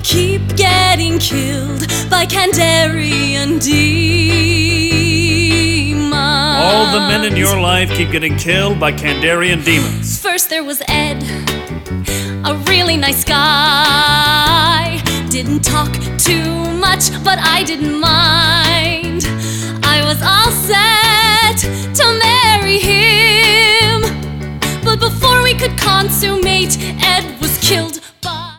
keep getting killed by Kandarian demons. All the men in your life keep getting killed by Kandarian demons. First there was Ed, a really nice guy. Didn't talk too much, but I didn't mind. I was all set